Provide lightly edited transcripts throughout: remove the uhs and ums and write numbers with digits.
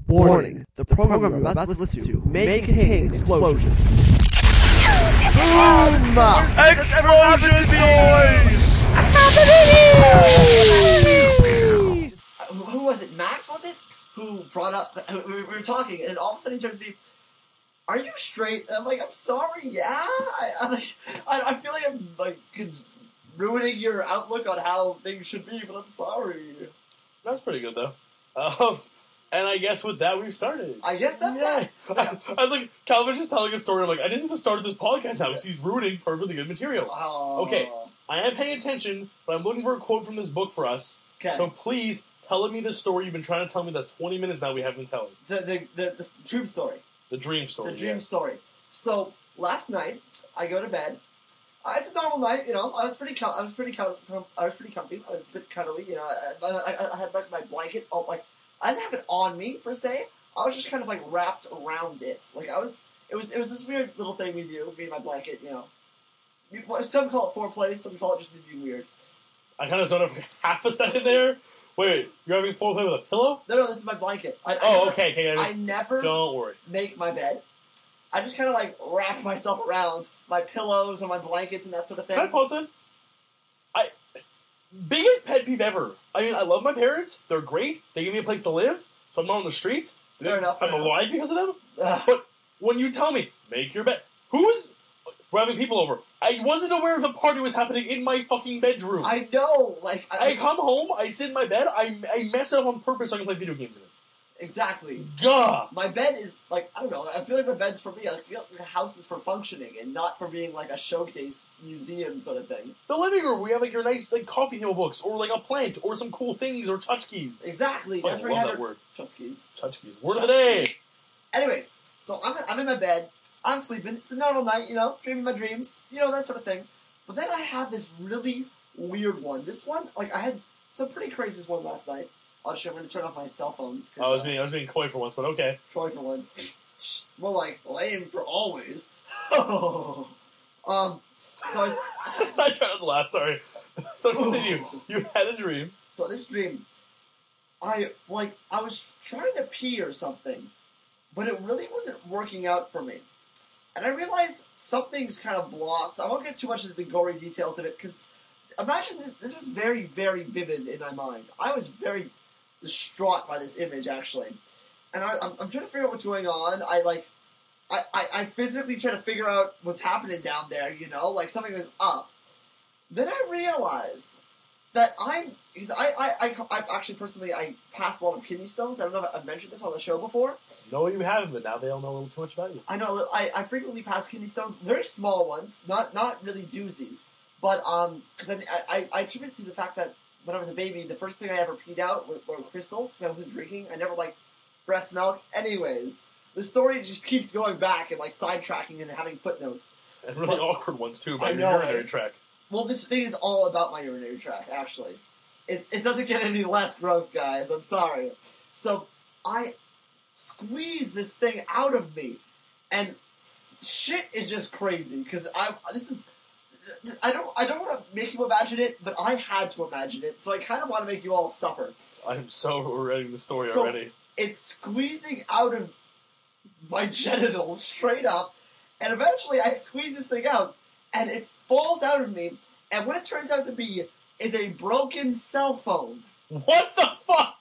Warning, the program you're about to listen to may contain explosions. Boom! Explosion noise! Who was it? Max, was it? Who brought up... We were talking, and all of a sudden he turns to me, "Are you straight?" And I'm like, "I'm sorry, yeah?" I feel like I'm, like, ruining your outlook on how things should be, but I'm sorry. That's pretty good, though. And I guess with that, we've started. I guess that... Yeah. I was like, Calvin's just telling a story. I'm like, I just need to start this podcast now because he's ruining perfectly good material. Okay, I am paying attention, but I'm looking for a quote from this book for us. Okay. So please, tell me the story you've been trying to tell me that's 20 minutes now we haven't been telling. The dream story. The dream story. The dream story. So, last night, I go to bed. It's a normal night, you know. I was pretty comfy. I was a bit cuddly, you know. I had, like, my blanket, I didn't have it on me, per se. I was just kind of, like, wrapped around it. Like, it was this weird little thing we do, me and my blanket, you know. Some call it foreplay, some call it just being weird. I kind of zoned out for half a second there. Wait, you're having foreplay with a pillow? No, this is my blanket. Okay. I never don't worry. Make my bed. I just kind of, like, wrap myself around my pillows and my blankets and that sort of thing. Can I pause it? Biggest pet peeve ever. I mean, I love my parents. They're great. They give me a place to live, so I'm not on the streets. Fair enough. I'm alive because of them. But when you tell me, make your bed, we're having people over. I wasn't aware the party was happening in my fucking bedroom. I know, like... I come home, I sit in my bed, I mess it up on purpose so I can play video games in it. Exactly. Gah! My bed is, like, I don't know, I feel like my bed's for me. I feel like the house is for functioning and not for being, like, a showcase museum sort of thing. The living room, we have, like, your nice, like, coffee table books, or, like, a plant, or some cool things, or tchotchkes. Exactly. Oh, That's I where you love have that word. Tchotchkes. Tchotchkes. Word of the day! Anyways, so I'm in my bed, I'm sleeping, it's a normal night, you know, dreaming my dreams, you know, that sort of thing. But then I have this really weird one. This one, like, I had some pretty crazy one last night. Oh shit, I'm gonna turn off my cell phone. I was being coy for once, but okay. Coy for once. More like, lame for always. So I tried not to laugh, sorry. So continue. You had a dream. So this dream, I was trying to pee or something, but it really wasn't working out for me. And I realized something's kind of blocked. I won't get too much into the gory details of it, because imagine this was very, very vivid in my mind. I was very distraught by this image, actually. And I'm trying to figure out what's going on. I physically try to figure out what's happening down there, you know? Like, something was up. Then I realize that I actually, personally, I pass a lot of kidney stones. I don't know if I've mentioned this on the show before. No, you haven't, but now they all know a little too much about you. I know, I frequently pass kidney stones. Very small ones, not really doozies. But, because I attribute it to the fact that when I was a baby, the first thing I ever peed out were crystals, because I wasn't drinking. I never liked breast milk. Anyways, the story just keeps going back and, like, sidetracking and having footnotes. And really awkward ones, too, about your urinary tract. Well, this thing is all about my urinary tract, actually. It doesn't get any less gross, guys. I'm sorry. So, I squeeze this thing out of me, and shit is just crazy, because I don't want to make you imagine it, but I had to imagine it, so I kind of want to make you all suffer. I'm so ready the story already. It's squeezing out of my genitals straight up, and eventually I squeeze this thing out, and it falls out of me, and what it turns out to be is a broken cell phone. What the fuck?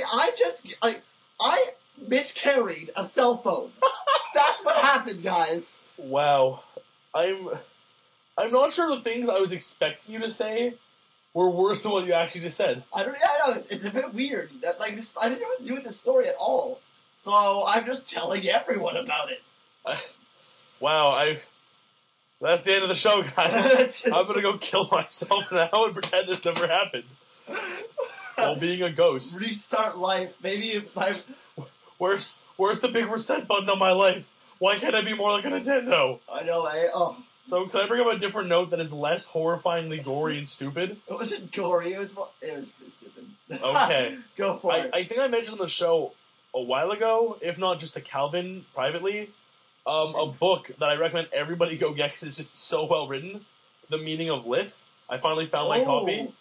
I miscarried a cell phone. That's what happened, guys. Wow. I'm not sure the things I was expecting you to say were worse than what you actually just said. I know, it's a bit weird. I didn't know I was doing this story at all. So I'm just telling everyone about it. Wow, that's the end of the show, guys. I'm gonna go kill myself now and pretend this never happened. While being a ghost. Restart life. Maybe if Where's the big reset button on my life? Why can't I be more like a Nintendo? I know, eh? Oh. So, can I bring up a different note that is less horrifyingly gory and stupid? It wasn't gory, it was pretty stupid. Okay. Go for it. I think I mentioned on the show a while ago, if not just to Calvin privately, a book that I recommend everybody go get because it's just so well written. The Meaning of Lith. I finally found my copy.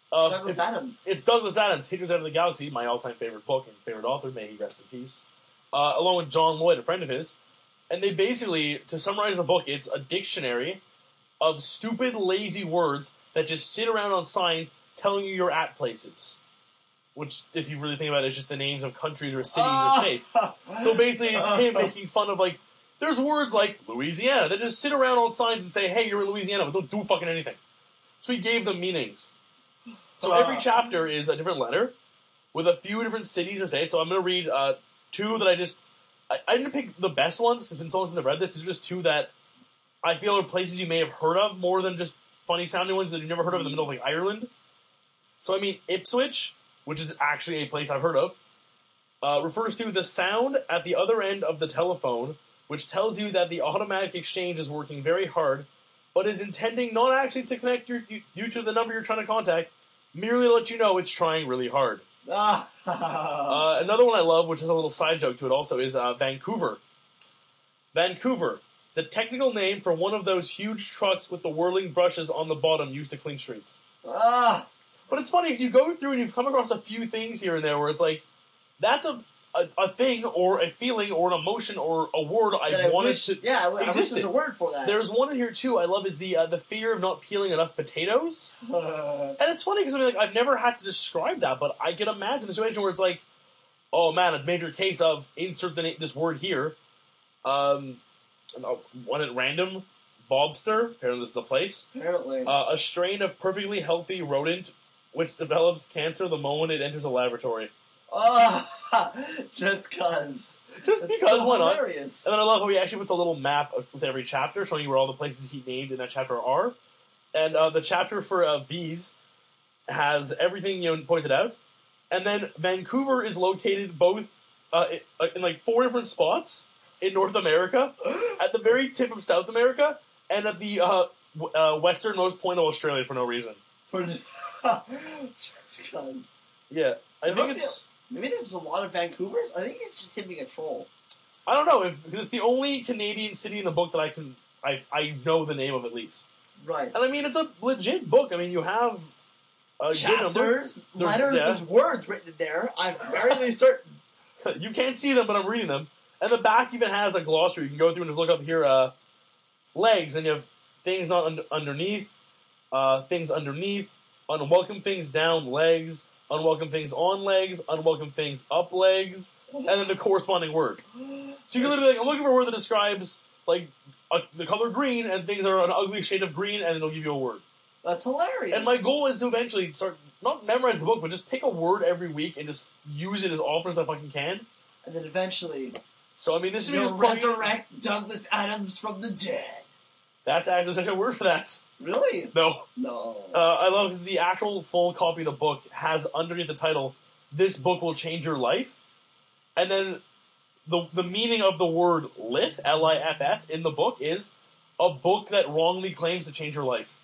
Douglas Adams. It's Douglas Adams, Hitchhiker's Guide to the Galaxy, my all-time favorite book and favorite author, may he rest in peace, along with John Lloyd, a friend of his. And they basically, to summarize the book, it's a dictionary of stupid, lazy words that just sit around on signs telling you you're at places. Which, if you really think about it, is just the names of countries or cities or states. So basically, it's him making fun of, like, there's words like Louisiana that just sit around on signs and say, hey, you're in Louisiana, but don't do fucking anything. So he gave them meanings. So every chapter is a different letter with a few different cities or states. So I'm going to read two that I didn't pick the best ones because it's been so long since I've read this. These are just two that I feel are places you may have heard of more than just funny sounding ones that you've never heard of in the middle of like Ireland. So I mean, Ipswich, which is actually a place I've heard of, refers to the sound at the other end of the telephone, which tells you that the automatic exchange is working very hard, but is intending not actually to connect you to the number you're trying to contact, merely to let you know it's trying really hard. Another one I love, which has a little side joke to it also, is Vancouver. Vancouver, the technical name for one of those huge trucks with the whirling brushes on the bottom used to clean streets. But it's funny, because you go through and you've come across a few things here and there where it's like, that's a thing or a feeling or an emotion or a word I wanted to Yeah, I wish there's a word for that. There's one in here too I love is the fear of not peeling enough potatoes. And it's funny because I mean, like, I've never had to describe that, but I can imagine the situation where it's like, oh man, a major case of insert this word here. One at random, Bobster, apparently this is a place. Apparently. A strain of perfectly healthy rodent which develops cancer the moment it enters a laboratory. Just because. Just because, why not? Hilarious. And then I love how he actually puts a little map with every chapter showing you where all the places he named in that chapter are. And the chapter for these has everything pointed out. And then Vancouver is located both in like 4 different spots in North America, at the very tip of South America, and at the westernmost point of Australia for no reason. Just because. Yeah, I think it's... Maybe there's a lot of Vancouvers? I think it's just him being a troll. I don't know, because it's the only Canadian city in the book that I know the name of at least. Right. And I mean, it's a legit book. I mean, you have a chapters, letters, there's words written in there. I'm fairly certain. You can't see them, but I'm reading them. And the back even has a glossary. You can go through and just look up here, legs, and you have things not underneath, things underneath, unwelcome things down legs, unwelcome things on legs, unwelcome things up legs, and then the corresponding word. So you can literally be like, I'm looking for a word that describes like the color green, and things are an ugly shade of green, and it'll give you a word. That's hilarious. And my goal is to eventually start, not memorize the book, but just pick a word every week and just use it as often as I fucking can. And then eventually... So, I mean, this is you'll resurrect Douglas Adams from the dead. That's actually such a word for that. Really? No. No. I love because the actual full copy of the book has underneath the title, "This book will change your life," and then the meaning of the word "liff" Liff in the book is a book that wrongly claims to change your life.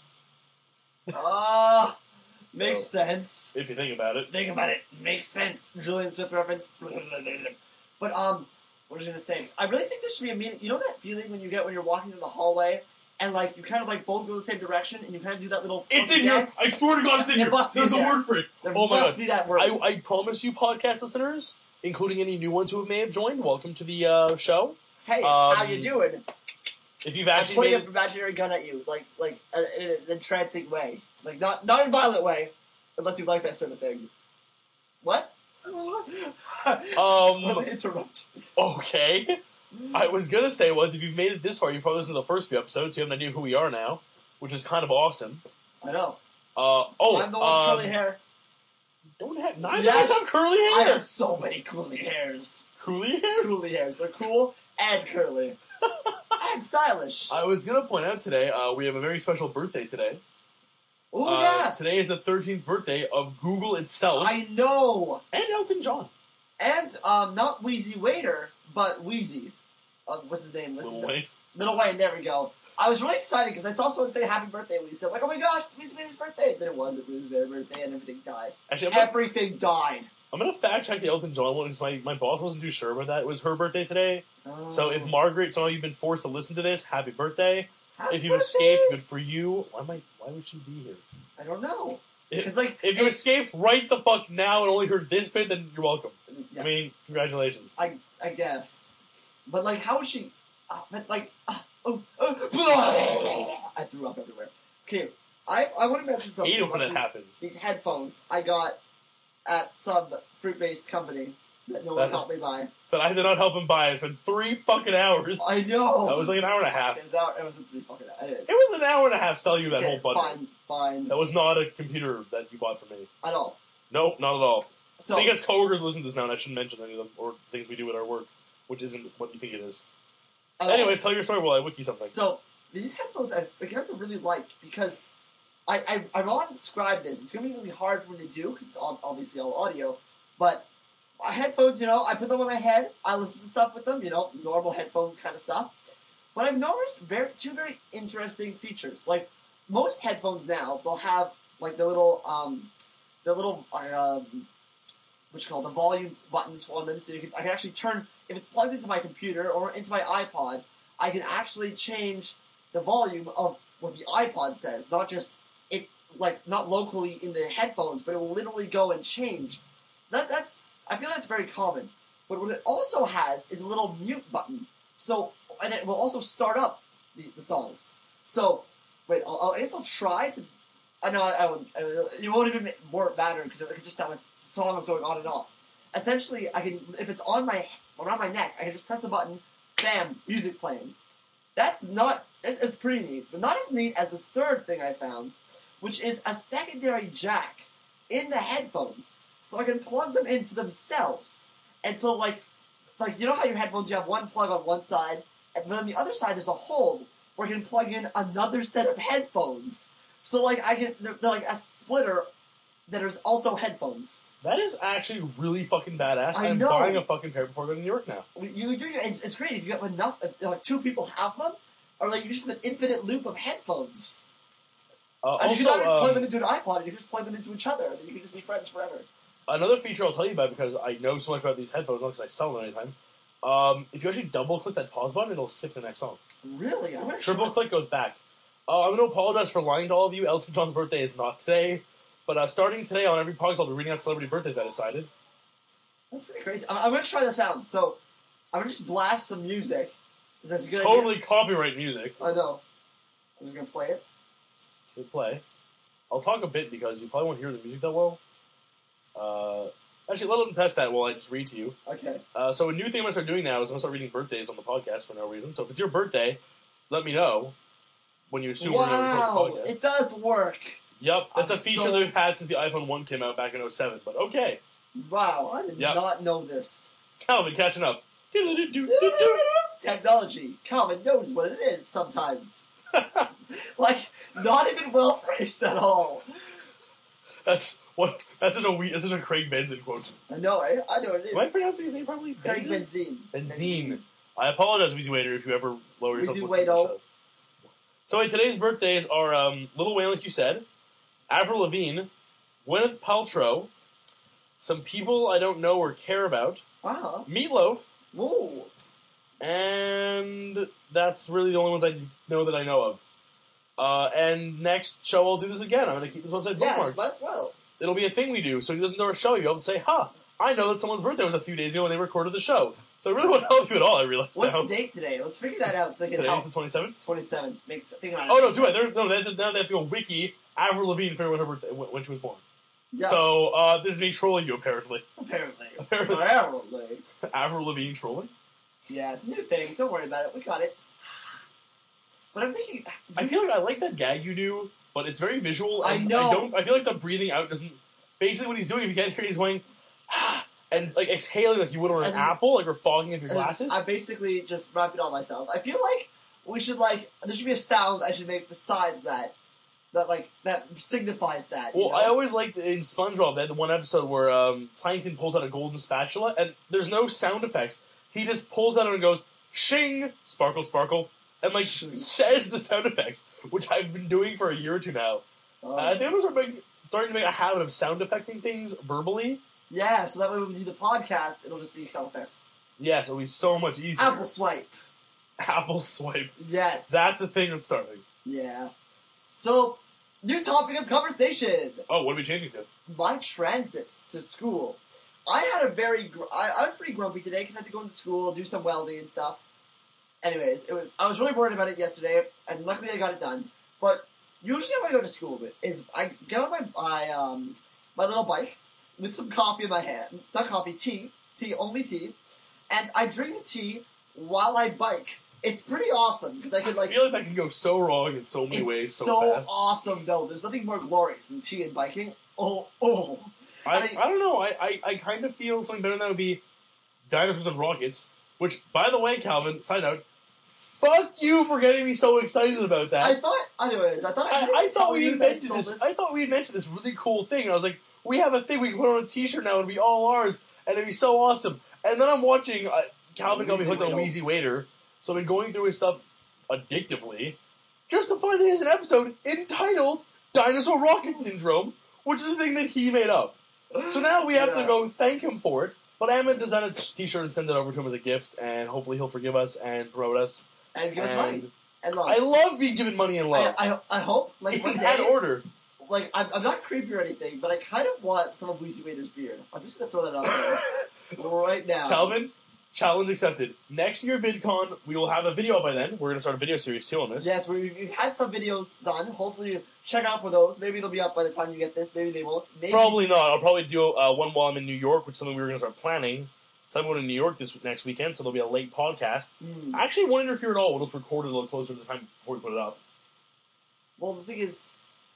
Makes sense. If you think about it. Think about it. Makes sense. Julian Smith reference. But what was I going to say? I really think there should be a meaning. You know that feeling when you get when you're walking through the hallway and like you kind of like both go the same direction and you kind of do that little. It's in here. I swear to God, it's in here. There's a word for it. There must be that word. I promise you, podcast listeners, including any new ones who may have joined, welcome to the show. Hey, how you doing? If you've actually I'm pointing an imaginary gun at you, like in an entrancing way, like not in a violent way, unless you like that sort of thing. What? Let me interrupt. Okay. I was gonna say if you've made it this far, you've probably listened to the first few episodes, so you have an idea who we are now, which is kind of awesome. I know. I'm the one with curly hair. Neither of us have curly hair. I have so many curly hairs. Curly hairs? Curly hairs. They're cool and curly. And stylish. I was gonna point out today, we have a very special birthday today. Oh, yeah! Today is the 13th birthday of Google itself. I know! And Elton John. And, not Wheezy Waiter, but Wheezy. What's his name? Little Wayne, there we go. I was really excited because I saw someone say happy birthday and we said, like, oh my gosh, it's Wheezy Waiter's birthday. Then it wasn't. It was their birthday and everything died. Actually, everything died. I'm gonna fact check the Elton John one because my boss wasn't too sure about that. It was her birthday today. Oh. So if Margaret, some of you've been forced to listen to this, happy birthday. Happy if you birthday. escaped, good for you. Why would she be here? I don't know. Because like, If you escaped right the fuck now and only heard this bit, then you're welcome. yeah, I mean, congratulations. I guess, but like, how would she? But like, I threw up everywhere. Okay, I want to mention something. I hate it when about it happens. These headphones I got at some fruit-based company that no one helped me buy. But I did not help him buy it. It's been 3 fucking hours. I know. That was like an hour and a half. It was a 3 fucking hours. It is. It was an hour and a half selling you that whole bundle. Fine. That was not a computer that you bought for me. At all. No, not at all. So, I guess coworkers listen to this now, and I shouldn't mention any of them, or things we do at our work, which isn't what you think it is. Anyways, tell your story while I wiki something. So, these headphones I began to really like, because I want to describe this. It's going to be really hard for me to do, because it's obviously all audio, but headphones, I put them on my head, I listen to stuff with them, normal headphones kind of stuff. But I've noticed two very interesting features. Like, most headphones now, they'll have, like, the little the volume buttons for them, so I can actually turn, if it's plugged into my computer or into my iPod, I can actually change the volume of what the iPod says, not just it, like, not locally in the headphones, but it will literally go and change. I feel that's very common. But what it also has is a little mute button. So, and it will also start up the songs. So, wait, I guess I'll try to. I know I won't. It won't even matter because it could just sound like the song is going on and off. Essentially, I can, if it's around my neck, I can just press the button, bam, music playing. It's pretty neat, but not as neat as this third thing I found, which is a secondary jack in the headphones, so I can plug them into themselves. And so, like you know how your headphones, you have one plug on one side, and then on the other side there's a hole where I can plug in another set of headphones. So, like, they're like a splitter that is also headphones. That is actually really fucking badass. I I'm know. buying a fucking pair before I go to New York now. It's great if you have enough, if like 2 people have them, or like you just have an infinite loop of headphones. And you can either plug them into an iPod, and you can just plug them into each other, and then you can just be friends forever. Another feature I'll tell you about, because I know so much about these headphones, not because I sell them anytime. If you actually double-click that pause button, it'll skip the next song. Really? I'm gonna Triple-click goes back. I'm going to apologize for lying to all of you. Elton John's birthday is not today. But starting today on every podcast, I'll be reading out celebrity birthdays, I decided. That's pretty crazy. I'm going to try this out. So, I'm going to just blast some music. Is this a good Totally idea? copyright music. I know. I'm just going to play it. Hit play. I'll talk a bit because you probably won't hear the music that well. Actually, let them test that while I just read to you. Okay. So a new thing I'm going to start doing now is I'm going to start reading birthdays on the podcast for no reason. So if it's your birthday, let me know when you assume we're going to record the podcast. It does work. Yep, that's I'm a feature so- that we've had since the iPhone 1 came out back in 07, but okay. Wow, I did Yep. not know this. Calvin, catching up. Do-do-do-do-do-do. Technology. Calvin knows what it is sometimes. Like, not even well phrased at all. That's such a Craig Benzin quote. I know what it is. Am I pronouncing his name properly? Craig Benzine. Benzine. I apologize, Weezy Waiter, if you ever lower yourself. Weezy to listen to the Waito. show. So today's birthdays are Lil Wayne, like you said, Avril Lavigne, Gwyneth Paltrow, some people I don't know or care about, Wow. Meatloaf, Whoa. and that's really the only ones I know that I know of. And next show I'll do this again. I'm going to keep this website Yeah, bookmarked. might as well. It'll be a thing we do, so if you listen to our show, you'll be able to say, I know that someone's birthday was a few days ago when they recorded the show. So it really won't help you at all, I realize What's now. the date today? Let's figure that out so I can Today's help. the 27th? 27. Think about it. Oh, no, too bad. Now they have to go wiki Avril Lavigne to figure out when her birthday, when she was born. Yeah, So, this is me trolling you, apparently. apparently. Apparently. Avril Lavigne trolling? Yeah, it's a new thing. Don't worry about it. We got it. But I'm thinking... I feel like I like that gag you do, but it's very visual. I And know. I feel like the breathing out doesn't... Basically, what he's doing, if you can't hear it, he's going... and, like, exhaling like you would on an apple, like, or fogging up your glasses. I basically just wrapped it on myself. I feel like we should, like... There should be a sound I should make besides that. That signifies that. Well, you know? I always liked in SpongeBob, they had the one episode where Plankton pulls out a golden spatula, and there's no sound effects. He just pulls out it and goes, shing, sparkle, sparkle, and, like, Shing. says the sound effects, which I've been doing for a year or two now. I think I'm starting to make a habit of sound effecting things verbally. Yeah, so that way when we do the podcast, it'll just be sound effects. Yes, it'll be so much easier. Apple swipe. Apple swipe. Yes. That's a thing that's starting. Yeah. So, New topic of conversation. Oh, what are we changing to? My transits to school. I had a I was pretty grumpy today because I had to go into school, do some welding and stuff. Anyways, I was really worried about it yesterday, and luckily I got it done. But usually how I go to school is I get on my little bike with some coffee in my hand. Not coffee, only tea. And I drink the tea while I bike. It's pretty awesome because I feel like that can go so wrong in so many ways. It's so fast. awesome though. There's nothing more glorious than tea and biking. Oh. I don't know. I kind of feel something better than that would be Dinosaurs and Rockets. Which, by the way, Calvin, side note, fuck you for getting me so excited about that. I thought we had mentioned this really cool thing, and I was like, we have a thing we can put on a t-shirt now and be all ours, and it'd be so awesome. And then I'm watching Calvin got me hooked on Wheezy Waiter, so I've been going through his stuff addictively, just to find that he has an episode entitled Dinosaur Rocket Syndrome, which is a thing that he made up. So now we have to go thank him for it, but I'm going to design a t-shirt and send it over to him as a gift, and hopefully he'll forgive us and promote us. And give us money. And love. I love being given money and love. I hope, like, one in day... that order. Like, I'm not creepy or anything, but I kind of want some of Wheezy Waiter's beard. I'm just going to throw that out there right now. Calvin, challenge accepted. Next year, VidCon, we will have a video by then. We're going to start a video series, too, on this. Yes, we've had some videos done. Hopefully, check out for those. Maybe they'll be up by the time you get this. Maybe they won't. Maybe. Probably not. I'll probably do one while I'm in New York, which is something we were going to start planning. So I'm going to New York this next weekend, so there'll be a late podcast. I actually won't interfere at all. We'll just record it a little closer to the time before we put it up. Well, the thing is...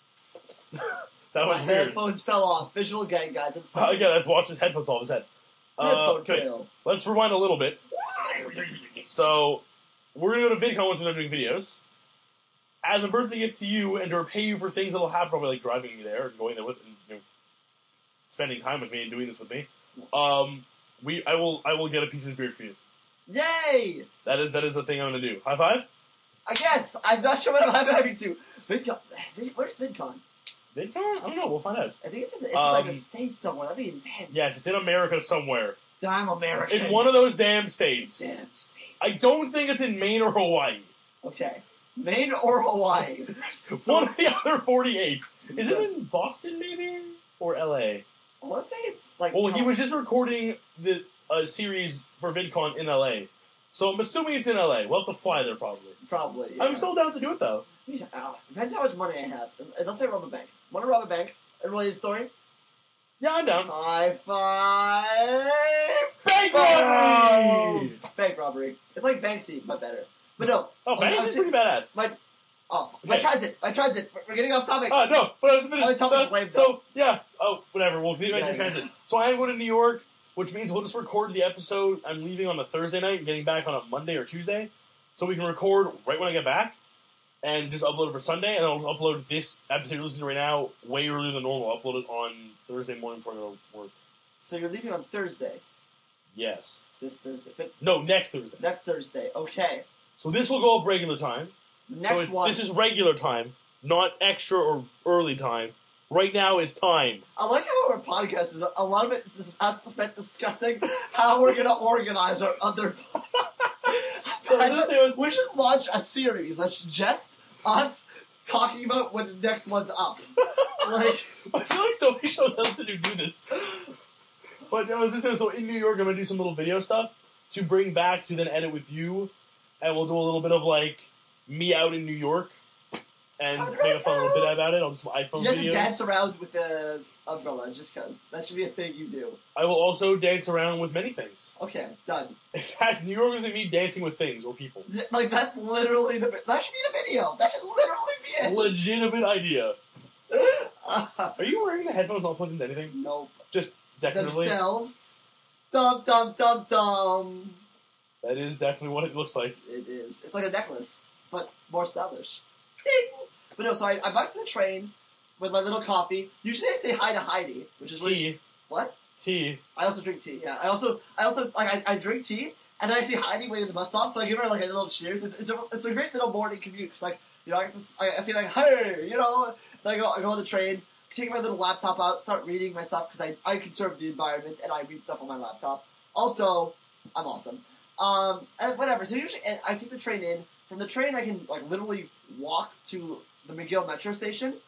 That was my weird. headphones fell off. Visual gag, guys. Again, let's watch his headphones off his head. Okay, let's rewind a little bit. So, we're going to go to VidCon once we start doing videos. As a birthday gift to you, and to repay you for things that'll happen, probably like driving me there, and going there with, and spending time with me, and doing this with me. I will get a piece of his beard for you. Yay! That is the thing I'm going to do. High five? I guess. I'm not sure what I'm having to. VidCon. Where's VidCon? VidCon? I don't know. We'll find out. I think it's like a state somewhere. That'd be intense. Yes, it's in America somewhere. Damn Americans. In one of those damn states. Damn states. I don't think it's in Maine or Hawaii. Okay. Maine or Hawaii. One of the other 48. Is it in Boston, maybe? Or LA? I want to say it's like... Well, he was just recording the series for VidCon in LA. So I'm assuming it's in LA. We'll have to fly there, probably. Probably, yeah. I'm still down to do it, though. Depends how much money I have. Let's say rob a bank. Want to rob a bank? And relate the story? Yeah, I'm down. High five! Bank robbery! Bank robbery. It's like Banksy, but better. But no. Oh, Banksy's pretty badass. My transit. We're getting off topic. No, but I was finished. My topic's lame, so, yeah. Oh, whatever. We'll get back to transit. Yeah. So I am going to New York, which means we'll just record the episode. I'm leaving on a Thursday night and getting back on a Monday or Tuesday. So we can record right when I get back and just upload it for Sunday. And I'll upload this episode you're listening to right now way earlier than normal. I'll upload it on Thursday morning before I go to work. So you're leaving on Thursday? Yes. This Thursday? But no, next Thursday. Next Thursday, okay. So this will go up regular time. This is regular time, not extra or early time. Right now is time. I like how our podcast is, a lot of it is us spent discussing how we're going to organize our other we should launch a series that's just us talking about when the next one's up. Like, I feel like so many shows else to do this. But so in New York, I'm going to do some little video stuff to bring back to then edit with you. And we'll do a little bit of, like, me out in New York. And make a fun little bit about it. I'll do some iPhone videos. You have to dance around with the umbrella, just because. That should be a thing you do. I will also dance around with many things. Okay, done. In fact, New York is going to be dancing with things or people. Like, that's literally that should be the video. That should literally be it. Legitimate idea. Are you wearing the headphones not plugged into anything? Nope. Just decoratively? Themselves. Dum, dum, dum, dum. That is definitely what it looks like. It is. It's like a necklace, but more stylish. Ding! But no, so I back to the train with my little coffee. Usually I say hi to Heidi, which is tea. What? Tea. I also drink tea. Yeah. I also like I drink tea, and then I see Heidi waiting at the bus stop, so I give her like a little cheers. It's a great little morning commute because like I say like hey, then I go on the train, take my little laptop out, start reading my stuff because I conserve the environment and I read stuff on my laptop. Also, I'm awesome. And whatever. So usually I take the train in. From the train, I can like literally walk to the McGill metro station,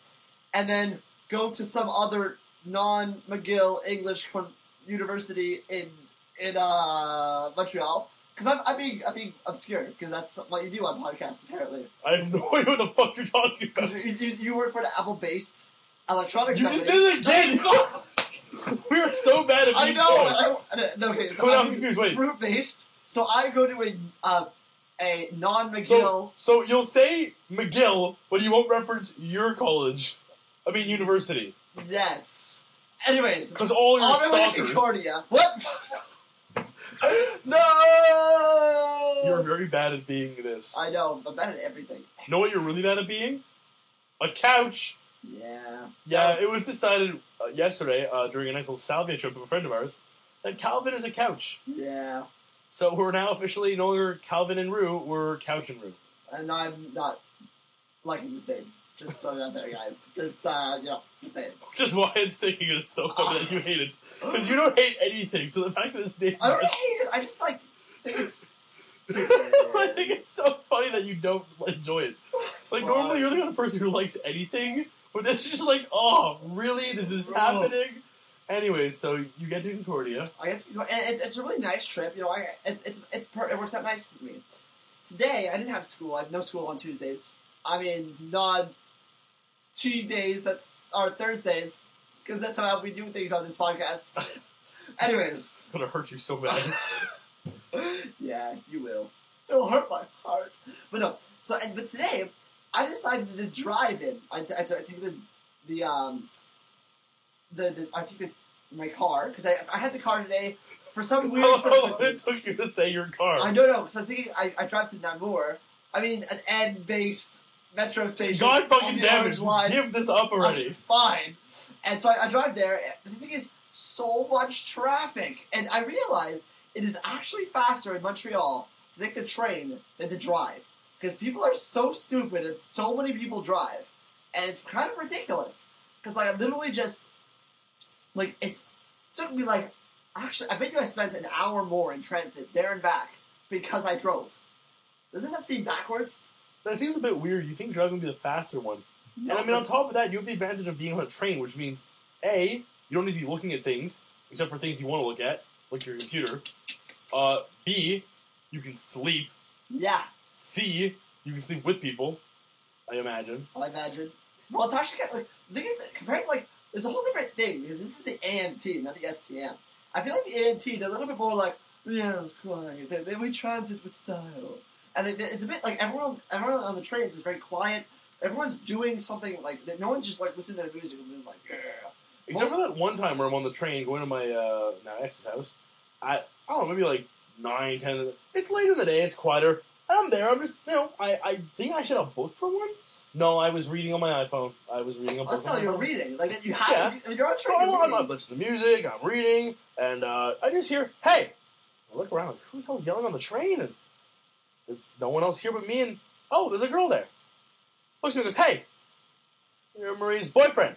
and then go to some other non-McGill English university in Montreal. Because I'm being obscure, because that's what you do on podcasts, apparently. I have no idea what the fuck you're talking about. You work for an Apple-based electronics company. You just did it again! We are so bad at being Okay, so I'm confused, wait. Fruit-based, so I go to a non-McGill... So you'll say McGill, but you won't reference your college. I mean, university. Yes. Anyways. Because all your stalkers... Concordia. What? No! You're very bad at being this. I know, I'm bad at everything. You know what you're really bad at being? A couch. Yeah. Yeah, it was decided yesterday, during a nice little salvia trip with a friend of ours, that Calvin is a couch. Yeah. So we're now officially no longer Calvin and Rue, we're Couch and Rue. And I'm not liking this name. Just throwing it out there, guys. Just, just saying. Just why it's thinking it's so funny that you hate it. Because you don't hate anything, so the fact that this name... I don't hate it, I just, think it's... I think it's so funny that you don't enjoy it. Normally you're the kind of person who likes anything, but this is just oh, really? This is happening? Anyways, so you get to Concordia. I get to Concordia, and it's a really nice trip. It works out nice for me. Today, I didn't have school. I have no school on Tuesdays. I mean, not Tuesdays, or Thursdays, because that's how we do things on this podcast. Anyways. It's gonna hurt you so bad. Yeah, you will. It'll hurt my heart. But no. But today, I decided to drive in. I take my car, because I had the car today for some weird it took you to say your car. I know, because I was thinking I drive to Namur. I mean, an N-based metro station. God fucking damn it, give this up already. Fine. And so I drive there, and the thing is, so much traffic. And I realized it is actually faster in Montreal to take the train than to drive. Because people are so stupid, and so many people drive. And it's kind of ridiculous. Because, I literally just... it took me, actually, I bet you I spent an hour more in transit, there and back, because I drove. Doesn't that seem backwards? That seems a bit weird. You think driving would be the faster one. No, and I mean, on top of that, you have the advantage of being on a train, which means, A, you don't need to be looking at things, except for things you want to look at, like your computer. B, you can sleep. Yeah. C, you can sleep with people, I imagine. Well, it's actually the thing is that compared to, there's a whole different thing, because this is the AMT, not the STM. I feel like the AMT, they're a little bit more yeah, it's quiet. We transit with style. And it's a bit everyone on the trains is very quiet. Everyone's doing something no one's just listening to their music and being yeah. Except for that one time where I'm on the train going to my now ex's house. I don't know, maybe 9, 10. It's later in the day. It's quieter. And I'm there. I'm just I think I should have booked for once. No, I was reading on my iPhone. I was reading a book. Oh, you're reading you have. Yeah. You're on train. So I'm listening to music. I'm reading, and I just hear, "Hey!" I look around. Who the hell's yelling on the train? And there's no one else here but me. And there's a girl there. Looks at me and goes, "Hey, you're Marie's boyfriend."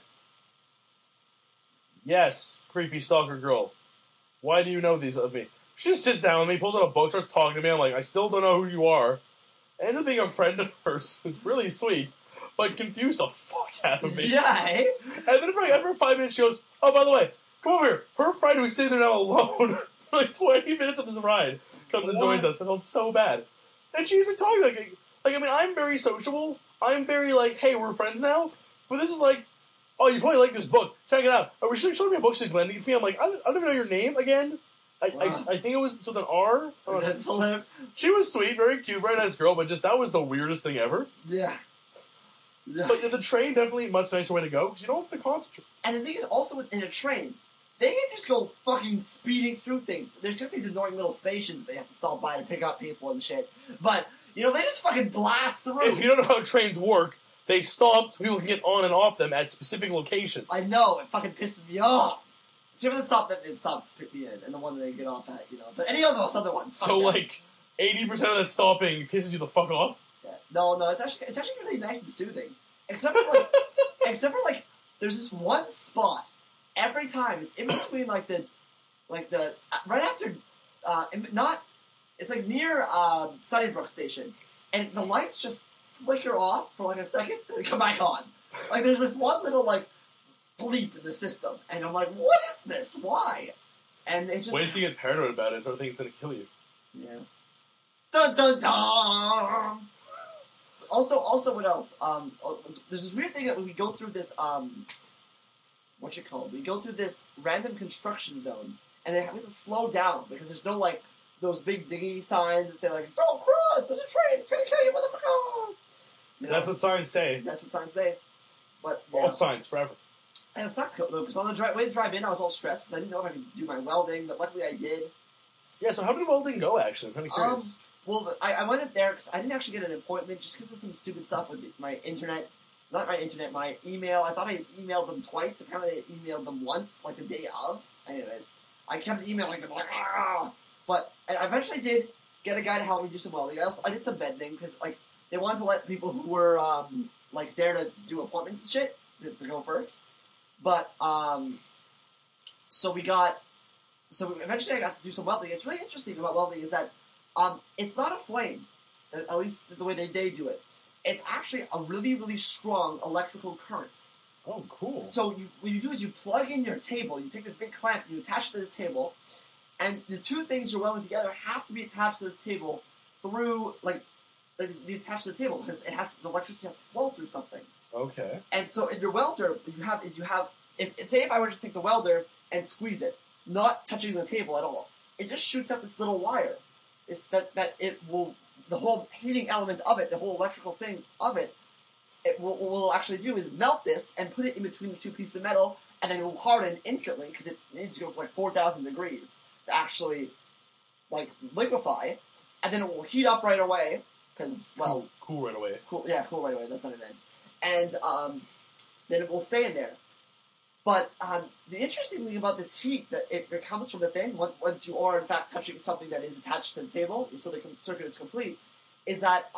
Yes, creepy stalker girl. Why do you know these of me? She just sits down with me, pulls out a book, starts talking to me. I'm like, I still don't know who you are. I ended up being a friend of hers who's really sweet, but confused the fuck out of me. Yeah, eh? And then after 5 minutes, she goes, "Oh, by the way, come over here." Her friend who's sitting there now alone for 20 minutes of this ride comes and joins us. I felt so bad. And she's talking I mean, I'm very sociable. I'm very hey, we're friends now. But this is oh, you probably like this book. Check it out. Are we showing me a book she's lending it to me? I'm I don't even know your name again. I think it was with an R. That's hilarious. She was sweet, very cute, very nice girl, but that was the weirdest thing ever. Yeah. Nice. But the train, definitely a much nicer way to go, because you don't have to concentrate. And the thing is, also within a train, they can just go fucking speeding through things. There's just these annoying little stations that they have to stop by to pick up people and shit. But, they just fucking blast through. If you don't know how trains work, they stop so people can get on and off them at specific locations. I know, it fucking pisses me off. Except for the stop that it stops to pick me in, and the one that they get off at, But any of those other ones, so 80% of that stopping pisses you the fuck off? Yeah. No, it's actually really nice and soothing. Except for there's this one spot every time. It's in between the right after it's near Sunnybrook Station, and the lights just flicker off for a second and come back on. Like, there's this one little, like, bleep in the system, and I'm like, what is this? Why? And it just... Wait till you get paranoid about it and start thinking it's going to kill you. Yeah. Dun dun dun! Also, what else? There's this weird thing that when we go through this, what's it called? We go through this random construction zone, and we have to slow down, because there's no, like, those big dingy signs that say, like, don't cross, there's a train, it's gonna kill you, motherfucker! That's what signs say. That's what signs say. But, yeah. All signs, forever. And it sucked, though, because on the way to drive in, I was all stressed, because I didn't know if I could do my welding, but luckily I did. Yeah, so how did welding go, actually? I'm kind of curious. Well, I went up there because I didn't actually get an appointment just because of some stupid stuff with my internet. Not my internet, my email. I thought I had emailed them twice. Apparently I emailed them once, like the day of. Anyways, I kept emailing them like, ah! But I eventually did get a guy to help me do some welding. I did some bending because, like, they wanted to let people who were, like, there to do appointments and shit to go first. But, so eventually I got to do some welding. It's really interesting about welding is that it's not a flame, at least the way they do it. It's actually a really, really strong electrical current. Oh, cool. So what you do is you plug in your table, you take this big clamp, you attach it to the table, and the two things you're welding together have to be attached to this table through, like be attached to the table, because the electricity has to flow through something. Okay. And so in your welder, if I were to take the welder and squeeze it, not touching the table at all, it just shoots out this little wire. It's that it will, the whole heating element of it, the whole electrical thing of it, what will actually do is melt this and put it in between the two pieces of metal, and then it will harden instantly, because it needs to go to like 4,000 degrees to actually, like, liquefy, and then it will heat up right away, because, well... Cool right away. Cool right away, that's what it meant. And, then it will stay in there. But the interesting thing about this heat that comes from the thing, once you are in fact touching something that is attached to the table, so the circuit is complete, is that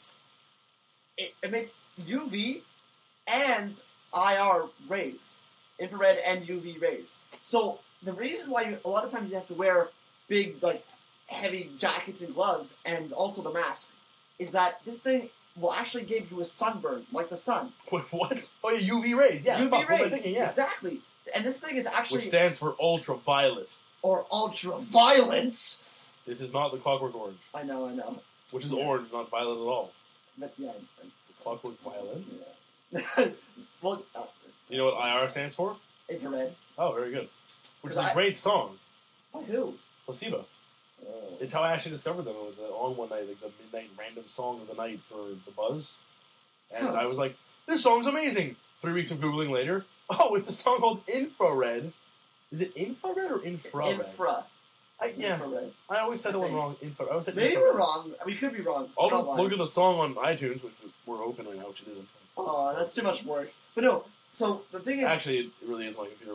it emits UV and IR rays, infrared and UV rays. So the reason why a lot of times you have to wear big, like, heavy jackets and gloves, and also the mask, is that this thing will actually give you a sunburn, like the sun. Wait, what? Oh, yeah, UV rays. Yeah, UV rays, thinking, yeah. exactly. And this thing is actually... Which stands for ultraviolet. Or ultraviolence. This is not the Clockwork Orange. I know. Which is orange, not violet at all. But, yeah. The Clockwork Violet? Yeah. Well... you know what IR stands for? Infrared. Oh, very good. Which is a great song. By who? Placebo. Oh. It's how I actually discovered them. It was on one night, like the midnight random song of the night for the Buzz. And I was like, this song's amazing! 3 weeks of Googling later, oh, it's a song called Infrared. Is it infrared or infrared? Infra. Yeah. Infrared. I always said the one wrong. I always said maybe infrared. we're wrong. We could be wrong. I'll just look at the song on iTunes, which we're open right now, which it isn't. Oh, that's too much work. But no, so the thing is... Actually, it really is my computer.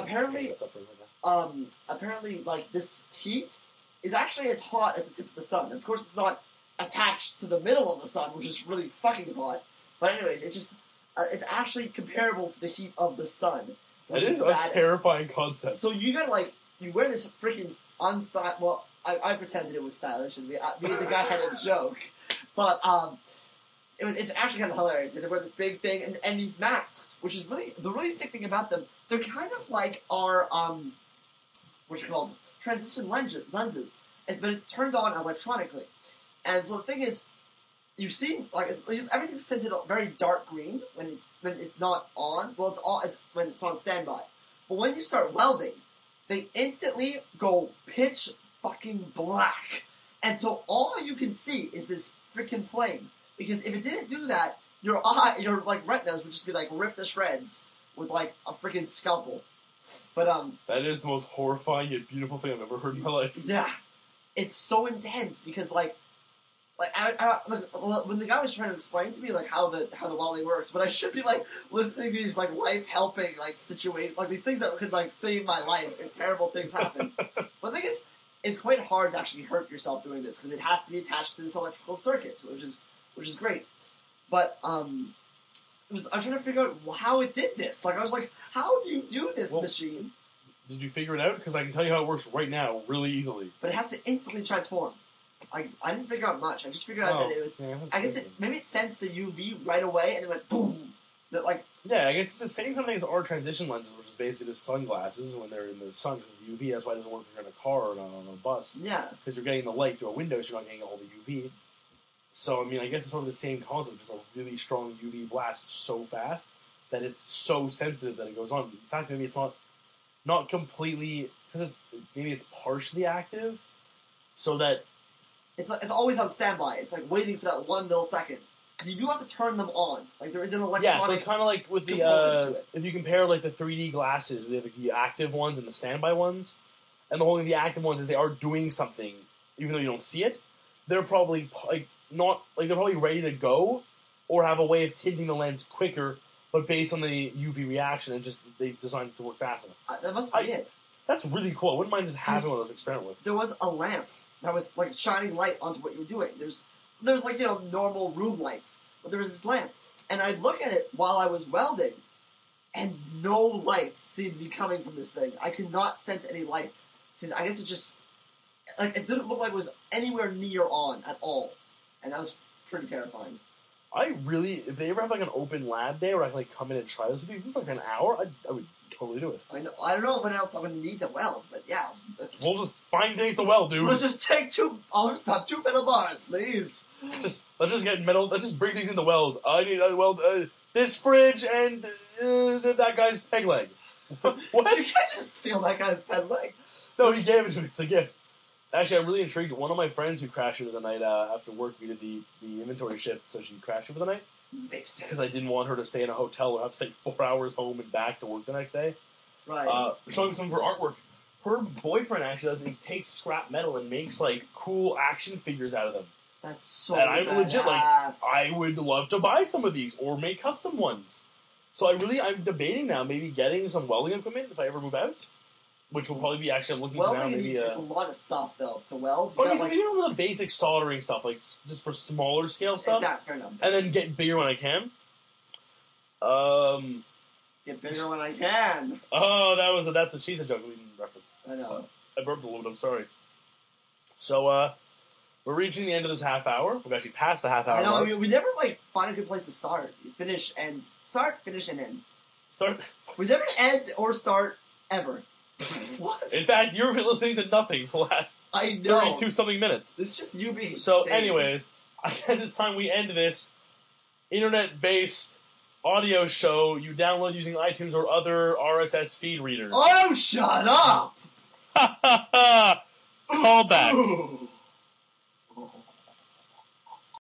Apparently, like, this heat is actually as hot as the tip of the sun. Of course, it's not attached to the middle of the sun, which is really fucking hot. But anyways, it's just... it's actually comparable to the heat of the sun. It is a terrifying concept. So you gotta, like... You wear this freaking unstyled... Well, I pretended it was stylish, and me and the guy had a joke. But, it's actually kind of hilarious. They wear this big thing, and these masks, which is really... The really sick thing about them, they're kind of like our, what's it called? Transition lenses. But it's turned on electronically. And so the thing is, you see, like, everything's tinted very dark green when it's not on. Well, it's when it's on standby. But when you start welding, they instantly go pitch fucking black. And so all you can see is this freaking flame. Because if it didn't do that, your like retinas would just be like ripped to shreds with like a freaking scalpel. But that is the most horrifying yet beautiful thing I've ever heard in my life. Yeah, it's so intense because like when the guy was trying to explain to me like how the welding works, but I should be like listening to these like life helping like situations, like these things that could like save my life if terrible things happen. But the thing is, it's quite hard to actually hurt yourself doing this because it has to be attached to this electrical circuit, which is great. But I was trying to figure out how it did this. Like I was like, how do you do this machine? Did you figure it out? Because I can tell you how it works right now, really easily. But it has to instantly transform. I didn't figure out much. I just figured out that it was. Yeah, I guess maybe it sensed the UV right away and it went boom. That like Yeah, I guess it's the same kind of thing as our transition lenses, which is basically the sunglasses when they're in the sun because of UV. That's why it doesn't work if you're in a car or on a bus. yeah. Because you're getting the light through a window, so you're not getting all the UV. So, I mean, I guess it's sort of the same concept, just a really strong UV blast so fast that it's so sensitive that it goes on. In fact, maybe it's not completely, because maybe it's partially active, so that... It's always on standby. It's like waiting for that 1 millisecond. Because you do have to turn them on. Like, there is an electronic... Yeah, so it's kind of like with the... if you compare, like, the 3D glasses, we have like, the active ones and the standby ones, and the whole thing, the active ones is they are doing something, even though you don't see it. They're probably, like, they're probably ready to go, or have a way of tinting the lens quicker, but based on the UV reaction, and just they've designed it to work fast enough. That must be it. That's really cool. I wouldn't mind just having one of those to experiment with. There was a lamp that was, like, shining light onto what you were doing. There's like, you know, normal room lights, but there was this lamp. And I'd look at it while I was welding, and no lights seemed to be coming from this thing. I could not sense any light, because I guess it just, like, it didn't look like it was anywhere near on at all. And that was pretty terrifying. If they ever have, like, an open lab day where I can, like, come in and try this with you for, like, an hour, I would totally do it. I don't know what else I would need to weld, but yeah, We'll just find things to weld, dude. Let's just I'll just have 2 metal bars, please. Let's just get metal, let's just bring things into weld. I need to weld this fridge and that guy's peg leg. What? You can't just steal that guy's peg leg. No, he gave it to me. It's a gift. Actually, I'm really intrigued. One of my friends who crashed here the night after work, we did the inventory shift, so she crashed here for the night. Makes sense. Because I didn't want her to stay in a hotel or have to take 4 hours home and back to work the next day. Right. Showing some of her artwork. Her boyfriend actually takes scrap metal and makes, like, cool action figures out of them. That's so And I'm badass. legit, like, I would love to buy some of these or make custom ones. So I'm debating now maybe getting some welding equipment if I ever move out. Which will probably be actually, I'm looking for now, welding, maybe... it's a lot of stuff, though, to weld. But maybe some of the basic soldering stuff, like, just for smaller scale stuff. Exactly, fair enough. And then get bigger when I can. Get bigger when I can. Oh, that's what she said joke we didn't reference. I know. I burped a little bit, I'm sorry. So, we're reaching the end of this half hour. We've actually passed the half hour I know, mark. we never, like, find a good place to start. You finish, and start, finish, and end. Start. We never end or start, ever. What? In fact, you've been listening to nothing for the last I know. 32-something minutes. This is just you being So, insane. anyways, I guess it's time we end this internet-based audio show you download using iTunes or other RSS feed readers. Oh, shut up! Call back. Ooh.